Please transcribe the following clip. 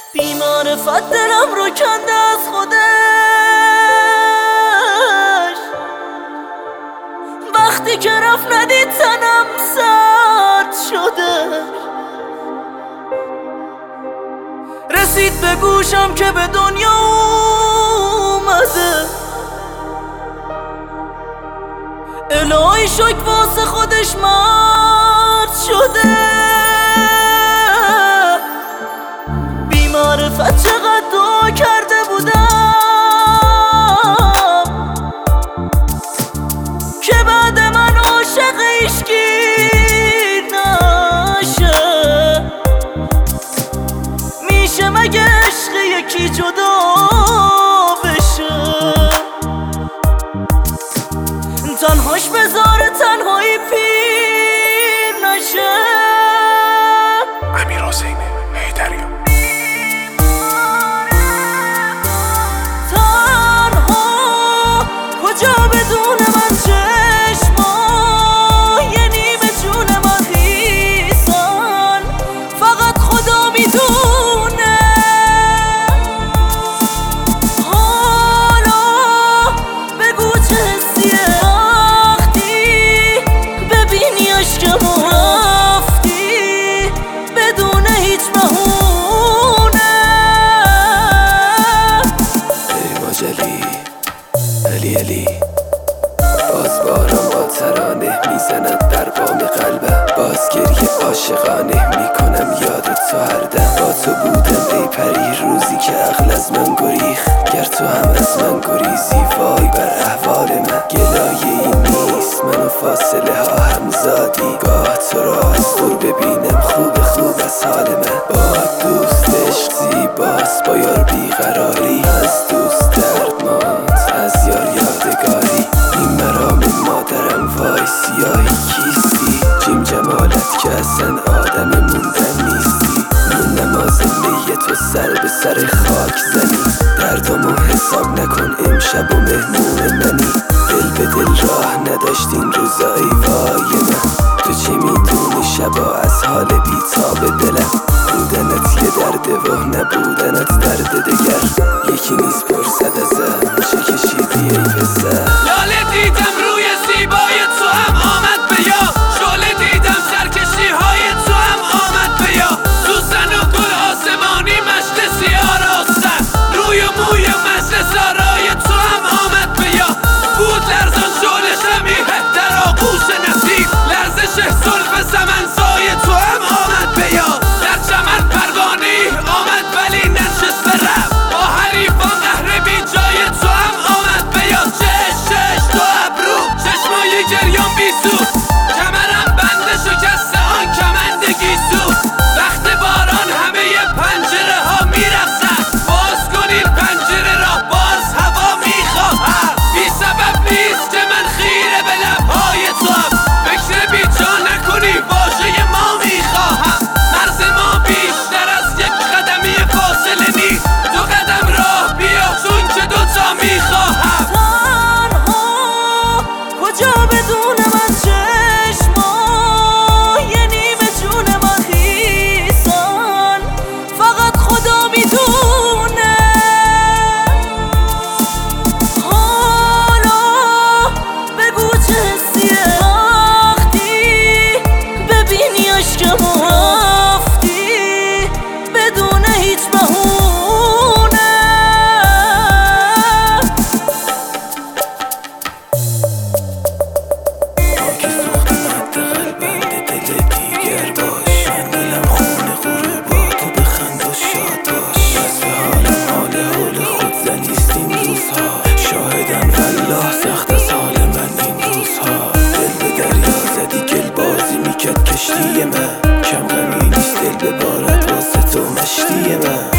بی‌معرفت دلم رو کنده از خودش. وقتی که رفت ندید تنم سرد شده. رسید به گوشم که به دنیا اومده. الهی شک واسه خودش مرد شده. بی‌معرفت چقدر دعا کرده بودم که بعد من عاشق عشقی نشه. میشه مگه عشق یکی جدا بشه؟ تنهاش بذاره تنهایی پیر نشه. امیر حسین حیدری. تنها کجا بدون من چشما یه نیمه جون من خیسن. فقط خدا میدونه. حالا بگو چه حسیه وقتی ببینی عشقمو رفتی بدون هیچ بهونه. ای ماجلی علی باز باران با ترانه میزند در بام قلبم. باز گریه عاشقانه میکنم یادت تو هر دم. با تو بودم ای پری روزی که عقل از من گریخت. گر تو هم از من گریزی وای بر احوال من. گلایه این نیست منو فاصله ها هم زادی. گاه تو را از دور ببینم خوب از حال من. با دوست عشق زیباست با یار بیقراری. از دوست دردماند از یار یادگاری. این مرام مادرم وای سیاهی کیستی. جیم جمالت که اصلا آدم موندن نیستی. نون نماز می تو سر به سر خاک زنی. دردامو حساب نکن امشب و مهمون منی. دل به دل راه نداشتین روزایی وای من. تو چی میدونی شبا از حال بیتاب دلم. بودنت یه درده و نبودنت درد دگر. یکی نیست پرسد ازم چه کشیدی ای پسر. لاله دیدم روی زیبای تو هم آمد به یاد. شعله دیدم سرکشی های تو هم آمد به یاد. سوسن و گل آسمانی مشت سیاه راستن. روی و موی مجلس آرای تو هم آمد به یاد. بود لرزان شعله شمیه در آغوش نسیم. لرزش زلف سمنسای تو هم آمد به یاد. در چمن پروانه‌ای آمد ولی ننشسته رفت. با حریفان قهر بی جای تو هم آمد به یاد. چش تو ابرو چشمای گریان بیسو. کمرم بند شکسته آن کمند گیسو. وقت باران همه پنجره ها میرقصن. باز کنین پنجره را باز هوا میخواهم. بی سبب نیست که من خیره به لبهای تو هم. فکر بی جا نکنی واژه ما میخواهم. مرز ما بیشتر از یک قدمی فاصله نیست. دو قدم راه بیا چون که دوتا میخواهم. تنها کجا بدون من چشما یه نیمه جون من خیسن. فقط خدا میدونه. حالا بگو چه حسیه وقتی ببینی عشقمو رفتی بدون هیچ بهونه. خاک سوخته مد قلبم به دل دیگر باش. من دلم خونه غروبات و بخند و شاد باش. از به حال خود زنیست این روزها. شاهدم والله سخت از حال من این روزها. دل به دریا زدی گل بازی میکرد کشتی من. کم غمی نیست دل ببارد واسه تو مشتی من.